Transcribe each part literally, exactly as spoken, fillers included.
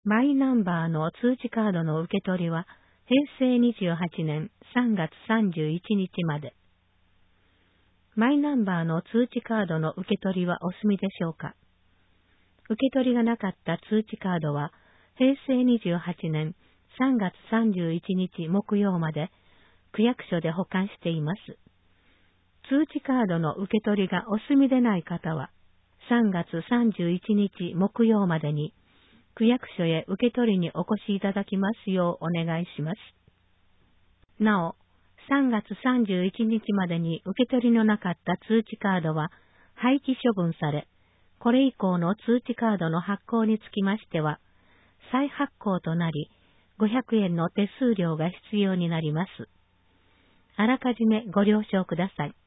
マイナンバーの通知カードの受け取りはへいせいにじゅうはちねんさんがつさんじゅういちにちまで。マイナンバーの通知カードの受け取りはお済みでしょうか。受け取りがなかった通知カードはへいせいにじゅうはちねんさんがつさんじゅういちにち木曜まで区役所で保管しています。通知カードの受け取りがお済みでない方はさんがつさんじゅういちにち木曜までに区役所へ受け取りにお越しいただきますようお願いします。なお、さんがつさんじゅういちにちまでに受け取りのなかった通知カードは廃棄処分され、これ以降の通知カードの発行につきましては、再発行となり、ごひゃくえんの手数料が必要になります。あらかじめご了承ください。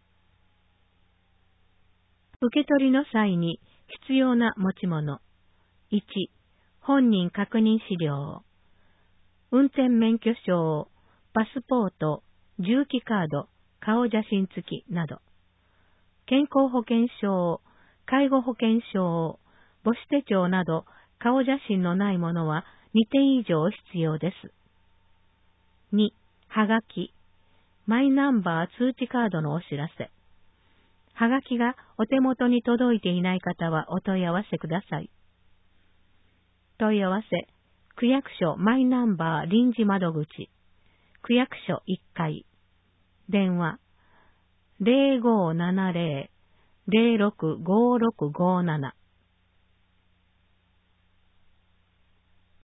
受け取りの際に必要な持ち物。いち、本人確認資料。運転免許証、パスポート、重機カード、顔写真付きなど。健康保険証、介護保険証、母子手帳など顔写真のないものはにてん以上必要です。に、はがき。マイナンバー通知カードのお知らせ。はがきがお手元に届いていない方はお問い合わせください。問い合わせ、区役所マイナンバー臨時窓口、区役所いっかい、電話、ゼロごーななゼロ ゼロろくごーろくごーなな